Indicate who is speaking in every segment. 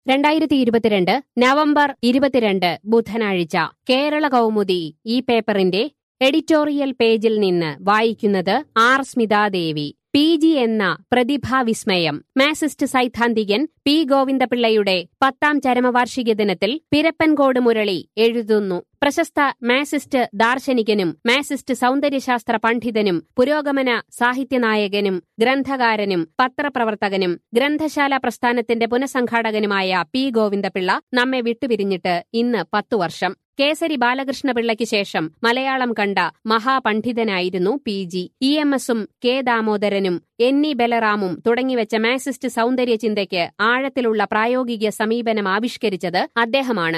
Speaker 1: 2022 November 22 ബുധനാഴ്ച കേരള കൗമുദി ഈ പേപ്പറിന്റെ എഡിറ്റോറിയൽ പേജിൽ നിന്ന് വായിക്കുന്നത് ആർ സ്മിതാദേവി. PG എന്ന പ്രതിഭാവിസ്മയം. മാസിസ്റ്റ് സൈദ്ധാന്തികൻ പി ഗോവിന്ദപിള്ളയുടെ 10ാം ചരമവാർഷിക ദിനത്തിൽ പിരപ്പൻകോട് മുരളി എഴുതുന്നു. പ്രശസ്ത മാസിസ്റ്റ് ദാർശനികനും മാസിസ്റ്റ് സൗന്ദര്യശാസ്ത്ര പണ്ഡിതനും പുരോഗമന സാഹിത്യനായകനും ഗ്രന്ഥകാരനും പത്രപ്രവർത്തകനും ഗ്രന്ഥശാല പ്രസ്ഥാനത്തിന്റെ പുനഃസംഘാടകനുമായ പി ഗോവിന്ദപിള്ള നമ്മെ വിട്ടുപിരിഞ്ഞിട്ട് ഇന്ന് 10 വർഷം. കേസരി ബാലകൃഷ്ണപിള്ളയ്ക്ക് ശേഷം മലയാളം കണ്ട മഹാപണ്ഡിതനായിരുന്നു PG. EMSഉം കെ ദാമോദരനും NE ബലറാമും തുടങ്ങിവെച്ച മാസിസ്റ്റ് സൗന്ദര്യ ചിന്തയ്ക്ക് ആഴത്തിലുള്ള പ്രായോഗിക സമീപനം ആവിഷ്കരിച്ചത് അദ്ദേഹമാണ്.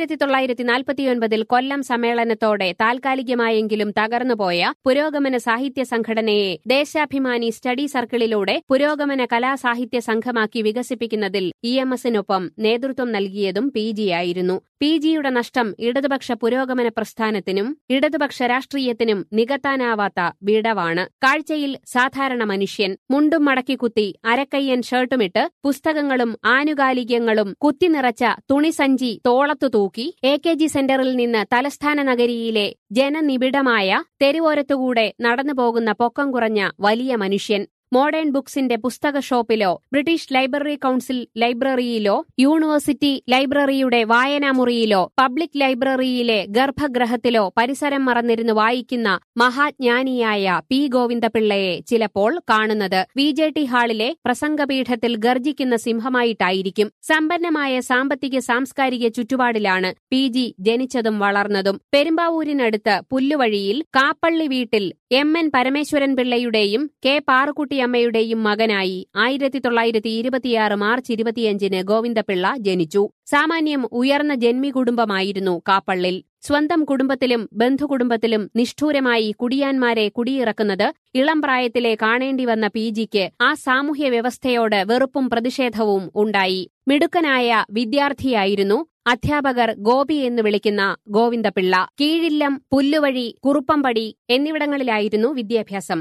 Speaker 1: 1949 കൊല്ലം സമ്മേളനത്തോടെ താൽക്കാലികമായെങ്കിലും തകർന്നുപോയ പുരോഗമന സാഹിത്യ സംഘടനയെ ദേശാഭിമാനി സ്റ്റഡി സർക്കിളിലൂടെ പുരോഗമന കലാസാഹിത്യ സംഘമാക്കി വികസിപ്പിക്കുന്നതിൽ EMSനൊപ്പം നേതൃത്വം നൽകിയതും PG ആയിരുന്നു. PGയുടെ നഷ്ടം ഇടതുപക്ഷ പുരോഗമന പ്രസ്ഥാനത്തിനും ഇടതുപക്ഷ രാഷ്ട്രീയത്തിനും നികത്താനാവാത്ത വിടവാണ്. കാഴ്ചയിൽ സാധാരണ മനുഷ്യൻ, മുണ്ടും മടക്കി കുത്തി അരക്കയ്യൻ ഷർട്ടുമിട്ട് പുസ്തകങ്ങളും ആനുകാലികങ്ങളും കുത്തിനിറച്ച തുണിസഞ്ചി തോളത്തു തൂക്കി AKG സെന്ററിൽ നിന്ന് തലസ്ഥാന നഗരിയിലെ ജനനിബിഡമായ തെരുവോരത്തുകൂടെ നടന്നുപോകുന്ന പൊക്കം കുറഞ്ഞ വലിയ മനുഷ്യൻ. മോഡേൺ ബുക്സിന്റെ പുസ്തക ഷോപ്പിലോ ബ്രിട്ടീഷ് ലൈബ്രറി കൌൺസിൽ ലൈബ്രറിയിലോ യൂണിവേഴ്സിറ്റി ലൈബ്രറിയുടെ വായനാമുറിയിലോ പബ്ലിക് ലൈബ്രറിയിലെ ഗർഭഗൃഹത്തിലോ പരിസരം മറന്നിരുന്ന് വായിക്കുന്ന മഹാജ്ഞാനിയായ പി ഗോവിന്ദപിള്ളയെ ചിലപ്പോൾ കാണുന്നത് VJT ഹാളിലെ പ്രസംഗപീഠത്തിൽ ഗർജിക്കുന്ന സിംഹമായിട്ടായിരിക്കും. സമ്പന്നമായ സാമ്പത്തിക സാംസ്കാരിക ചുറ്റുപാടിലാണ് PG ജനിച്ചതും വളർന്നതും. പെരുമ്പാവൂരിനടുത്ത് പുല്ലുവഴിയിൽ കാപ്പള്ളി വീട്ടിൽ MN പരമേശ്വരൻ പിള്ളയുടെയും K പാറുക്കുട്ടിയമ്മയുടെയും മകനായി 1926 മാർച്ച് 25 ഗോവിന്ദപിള്ള ജനിച്ചു. സാമാന്യം ഉയർന്ന ജന്മി കുടുംബമായിരുന്നു കാപ്പള്ളിൽ. സ്വന്തം കുടുംബത്തിലും ബന്ധുകുടുംബത്തിലും നിഷ്ഠൂരമായി കുടിയാന്മാരെ കുടിയിറക്കുന്നത് ഇളം പ്രായത്തിലെ കാണേണ്ടി വന്ന PGക്ക് ആ സാമൂഹ്യ വ്യവസ്ഥയോട് വെറുപ്പും പ്രതിഷേധവും ഉണ്ടായി. മിടുക്കനായ വിദ്യാർത്ഥിയായിരുന്നു അധ്യാപകർ ഗോപി എന്ന് വിളിക്കുന്ന ഗോവിന്ദപിള്ള. കീഴില്ലം, പുല്ലുവഴി, കുറുപ്പംപടി എന്നിവിടങ്ങളിലായിരുന്നു വിദ്യാഭ്യാസം.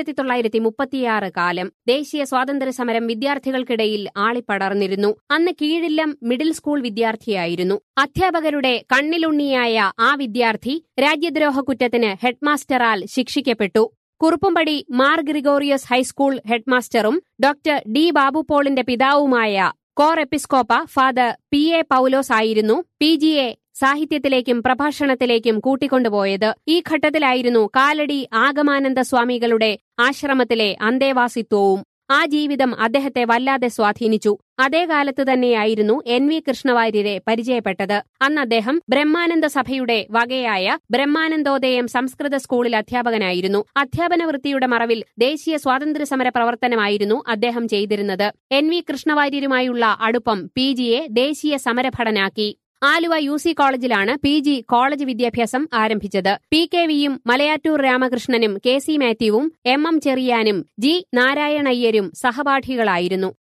Speaker 1: 1936 കാലം. ദേശീയ സ്വാതന്ത്ര്യസമരം വിദ്യാർത്ഥികൾക്കിടയിൽ ആളിപ്പടർന്നിരുന്നു. അന്ന് കീഴില്ലം മിഡിൽ സ്കൂൾ വിദ്യാർത്ഥിയായിരുന്നു. അധ്യാപകരുടെ കണ്ണിലുണ്ണിയായ ആ വിദ്യാർത്ഥി രാജ്യദ്രോഹ കുറ്റത്തിന് ഹെഡ്മാസ്റ്ററാൽ ശിക്ഷിക്കപ്പെട്ടു. കുറുപ്പംപടി മാർ ഗ്രിഗോറിയസ് ഹൈസ്കൂൾ ഹെഡ്മാസ്റ്ററും ഡോക്ടർ D ബാബുപോളിന്റെ പിതാവുമായ കോർ എപ്പിസ്കോപ്പ ഫാദർ PA പൌലോസ് ആയിരുന്നു PGയെ സാഹിത്യത്തിലേക്കും പ്രഭാഷണത്തിലേക്കും കൂട്ടിക്കൊണ്ടുപോയത്. ഈ ഘട്ടത്തിലായിരുന്നു കാലടി ആഗമാനന്ദ സ്വാമികളുടെ ആശ്രമത്തിലെ അന്തേവാസിത്വവും. ആ ജീവിതം അദ്ദേഹത്തെ വല്ലാതെ സ്വാധീനിച്ചു. അതേ കാലത്ത് തന്നെയായിരുന്നു NV കൃഷ്ണവാര്യരെ പരിചയപ്പെട്ടത്. അന്ന് അദ്ദേഹം ബ്രഹ്മാനന്ദ സഭയുടെ വകയായ ബ്രഹ്മാനന്ദോദയം സംസ്കൃത സ്കൂളിൽ അധ്യാപകനായിരുന്നു. അധ്യാപന വൃത്തിയുടെ മറവിൽ ദേശീയ സ്വാതന്ത്ര്യസമര പ്രവർത്തനമായിരുന്നു അദ്ദേഹം ചെയ്തിരുന്നത്. NV കൃഷ്ണവാര്യരുമായുള്ള അടുപ്പം PGയെ ദേശീയ സമരഭടനാക്കി. ആലുവ UC കോളേജിലാണ് PG കോളേജ് വിദ്യാഭ്യാസം ആരംഭിച്ചത്. PKVയും മലയാറ്റൂർ രാമകൃഷ്ണനും KC മാത്യുവും MM ചെറിയാനും G നാരായണയ്യരും സഹപാഠികളായിരുന്നു.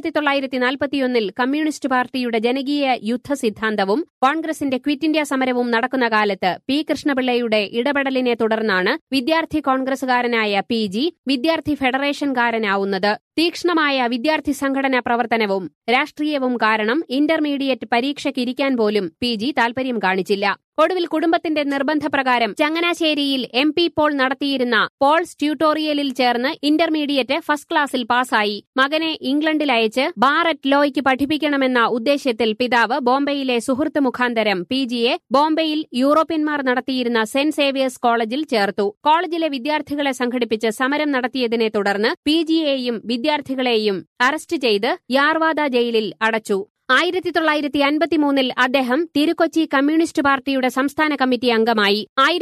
Speaker 1: 1941 കമ്മ്യൂണിസ്റ്റ് പാർട്ടിയുടെ ജനകീയ യുദ്ധ സിദ്ധാന്തവും കോൺഗ്രസിന്റെ ക്വിറ്റ് ഇന്ത്യ സമരവും നടക്കുന്ന കാലത്ത് P കൃഷ്ണപിള്ളയുടെ ഇടപെടലിനെ തുടർന്നാണ് വിദ്യാർത്ഥി കോൺഗ്രസുകാരനായ PG വിദ്യാർത്ഥി ഫെഡറേഷൻകാരനാവുന്നത്. തീക്ഷ്ണമായ വിദ്യാർത്ഥി സംഘടനാ പ്രവർത്തനവും രാഷ്ട്രീയവും കാരണം ഇന്റർമീഡിയറ്റ് പരീക്ഷയ്ക്കിരിക്കാൻ പോലും PG താൽപര്യം കാണിച്ചില്ല. ഒടുവിൽ കുടുംബത്തിന്റെ നിർബന്ധപ്രകാരം ചങ്ങനാശ്ശേരിയിൽ MP പോൾ നടത്തിയിരുന്ന പോൾസ് ട്യൂട്ടോറിയലിൽ ചേർന്ന് ഇന്റർമീഡിയറ്റ് ഫസ്റ്റ് ക്ലാസ്സിൽ പാസായി. മകനെ ഇംഗ്ലണ്ടിൽ അയച്ച് ബാർ അറ്റ് ലോയ്ക്ക് പഠിപ്പിക്കണമെന്ന ഉദ്ദേശ്യത്തിൽ പിതാവ് ബോംബെയിലെ സുഹൃത്ത് മുഖാന്തരം PGയെ ബോംബെയിൽ യൂറോപ്യന്മാർ നടത്തിയിരുന്ന സെന്റ് സേവിയേഴ്സ് കോളേജിൽ ചേർത്തു. കോളേജിലെ വിദ്യാർത്ഥികളെ സംഘടിപ്പിച്ച് സമരം നടത്തിയതിനെ തുടർന്ന് PGയെയും വിദ്യാർത്ഥികളെയും അറസ്റ്റ് ചെയ്ത് യാർവാദ ജയിലിൽ അടച്ചു. 1953 അദ്ദേഹം തിരുക്കൊച്ചി കമ്മ്യൂണിസ്റ്റ് പാർട്ടിയുടെ സംസ്ഥാന കമ്മിറ്റി അംഗമായി.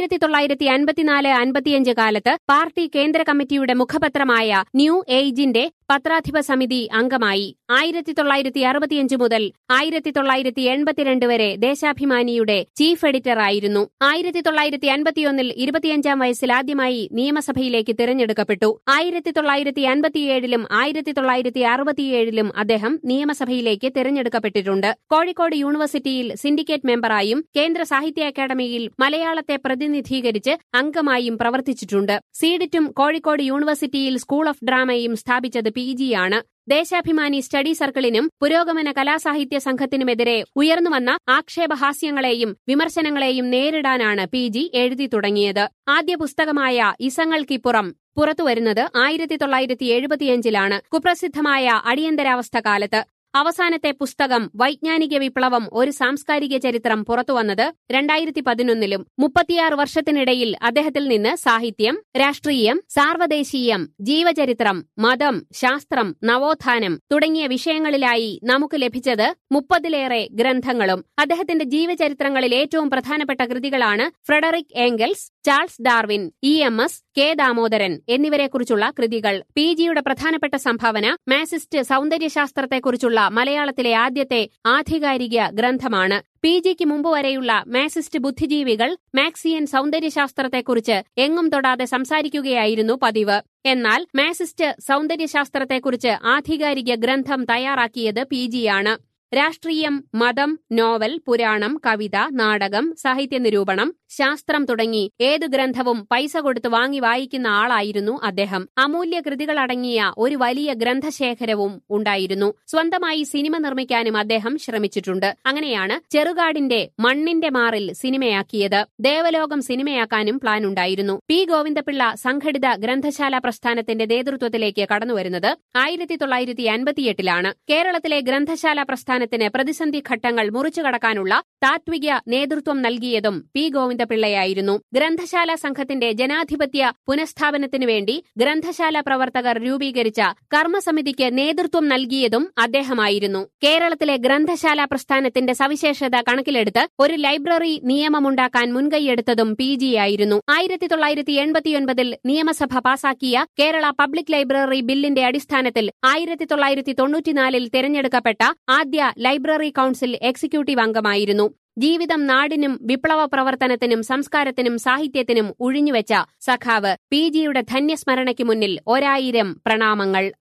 Speaker 1: 1954-55 കാലത്ത് പാർട്ടി കേന്ദ്ര കമ്മിറ്റിയുടെ മുഖപത്രമായ ന്യൂ ഏജിന്റെ പത്രാധിപ സമിതി അംഗമായി. 1965 മുതൽ 1982 വരെ ദേശാഭിമാനിയുടെ ചീഫ് എഡിറ്ററായിരുന്നു. 1951 25-ാം വയസ്സിൽ ആദ്യമായി നിയമസഭയിലേക്ക് തിരഞ്ഞെടുക്കപ്പെട്ടു. 1957-ലും 1967-ലും അദ്ദേഹം നിയമസഭയിലേക്ക് തിരഞ്ഞെടുക്കപ്പെട്ടിട്ടുണ്ട്. കോഴിക്കോട് യൂണിവേഴ്സിറ്റിയിൽ സിൻഡിക്കേറ്റ് മെമ്പറായും കേന്ദ്ര സാഹിത്യ അക്കാദമിയിൽ മലയാളത്തെ പ്രതിനിധീകരിച്ച് അംഗമായും പ്രവർത്തിച്ചിട്ടുണ്ട്. സീഡിറ്റും കോഴിക്കോട് യൂണിവേഴ്സിറ്റിയിൽ സ്കൂൾ ഓഫ് ഡ്രാമയും സ്ഥാപിച്ചത് PG ആണ്. ദേശാഭിമാനി സ്റ്റഡി സർക്കിളിനും പുരോഗമന കലാസാഹിത്യ സംഘത്തിനുമെതിരെ ഉയർന്നുവന്ന ആക്ഷേപഹാസ്യങ്ങളെയും വിമർശനങ്ങളെയും നേരിടാനാണ് PG എഴുതി തുടങ്ങിയത്. ആദ്യ പുസ്തകമായ ഇസങ്ങൾക്കിപ്പുറം പുറത്തുവരുന്നത് 1975-ലാണ്. കുപ്രസിദ്ധമായ അടിയന്തരാവസ്ഥ കാലത്ത്. അവസാനത്തെ പുസ്തകം വൈജ്ഞാനിക വിപ്ലവം ഒരു സാംസ്കാരിക ചരിത്രം പുറത്തുവന്നത് 2011-ലും. 36 വർഷത്തിനിടയിൽ അദ്ദേഹത്തിൽ നിന്ന് സാഹിത്യം, രാഷ്ട്രീയം, സാർവദേശീയം, ജീവചരിത്രം, മതം, ശാസ്ത്രം, നവോത്ഥാനം തുടങ്ങിയ വിഷയങ്ങളിലായി നമുക്ക് ലഭിച്ചത് 30-ലേറെ ഗ്രന്ഥങ്ങളും. അദ്ദേഹത്തിന്റെ ജീവചരിത്രങ്ങളിൽ ഏറ്റവും പ്രധാനപ്പെട്ട കൃതികളാണ് Frederick Engels, Charles Darwin, EMS, K. Damodaran എന്നിവരെക്കുറിച്ചുള്ള കൃതികൾ. PGയുടെ പ്രധാനപ്പെട്ട സംഭാവന മാസിസ്റ്റ് സൗന്ദര്യശാസ്ത്രത്തെക്കുറിച്ചുള്ള മലയാളത്തിലെ ആദ്യത്തെ ആധികാരിക ഗ്രന്ഥമാണ്. PGക്ക് മുമ്പ് വരെയുള്ള മാസിസ്റ്റ് ബുദ്ധിജീവികൾ മാക്സിയൻ സൗന്ദര്യശാസ്ത്രത്തെക്കുറിച്ച് എങ്ങും തൊടാതെ സംസാരിക്കുകയായിരുന്നു പതിവ്. എന്നാൽ മാസിസ്റ്റ് സൗന്ദര്യശാസ്ത്രത്തെക്കുറിച്ച് ആധികാരിക ഗ്രന്ഥം തയ്യാറാക്കിയത് PGയാണ്. രാഷ്ട്രീയം, മതം, നോവൽ, പുരാണം, കവിത, നാടകം, സാഹിത്യ നിരൂപണം, ശാസ്ത്രം തുടങ്ങി ഏതു ഗ്രന്ഥവും പൈസ കൊടുത്ത് വാങ്ങി വായിക്കുന്ന ആളായിരുന്നു അദ്ദേഹം. അമൂല്യ കൃതികളടങ്ങിയ ഒരു വലിയ ഗ്രന്ഥശേഖരവും ഉണ്ടായിരുന്നു. സ്വന്തമായി സിനിമ നിർമ്മിക്കാനും അദ്ദേഹം ശ്രമിച്ചിട്ടുണ്ട്. അങ്ങനെയാണ് ചെറുകാടിന്റെ മണ്ണിന്റെ മാറിൽ സിനിമയാക്കിയത്. ദേവലോകം സിനിമയാക്കാനും പ്ലാനുണ്ടായിരുന്നു. P. ഗോവിന്ദപിള്ള സംഘടിത ഗ്രന്ഥശാല പ്രസ്ഥാനത്തിന്റെ നേതൃത്വത്തിലേക്ക് കടന്നുവരുന്നത് 1958-ലാണ്. കേരളത്തിലെ ഗ്രന്ഥശാല പ്രസ്ഥാനത്തിന് പ്രതിസന്ധി ഘട്ടങ്ങൾ മുറിച്ചുകടക്കാനുള്ള താത്വിക നേതൃത്വം നൽകിയതും P. ഗോവിന്ദപിള്ളയായിരുന്നു. ഗ്രന്ഥശാല സംഘത്തിന്റെ ജനാധിപത്യ പുനഃസ്ഥാപനത്തിനു വേണ്ടി ഗ്രന്ഥശാല പ്രവർത്തകർ രൂപീകരിച്ച കർമ്മസമിതിക്ക് നേതൃത്വം നൽകിയതും അദ്ദേഹമായിരുന്നു. കേരളത്തിലെ ഗ്രന്ഥശാല പ്രസ്ഥാനത്തിന്റെ സവിശേഷത കണക്കിലെടുത്ത് ഒരു ലൈബ്രറി നിയമമുണ്ടാക്കാൻ മുൻകൈയെടുത്തതും PGയായിരുന്നു. 1989-ൽ നിയമസഭ പാസാക്കിയ കേരള പബ്ലിക് ലൈബ്രറി ബില്ലിന്റെ അടിസ്ഥാനത്തിൽ 1994-ൽ തിരഞ്ഞെടുക്കപ്പെട്ട ആദ്യ ലൈബ്രറി കൌൺസിൽ എക്സിക്യൂട്ടീവ് അംഗമായിരുന്നു. ജീവിതം നാടിനും വിപ്ലവ പ്രവർത്തനത്തിനും സംസ്കാരത്തിനും സാഹിത്യത്തിനും ഉഴിഞ്ഞുവെച്ച സഖാവ് PGയുടെ ധന്യസ്മരണയ്ക്ക് മുന്നിൽ 1000 പ്രണാമങ്ങൾ.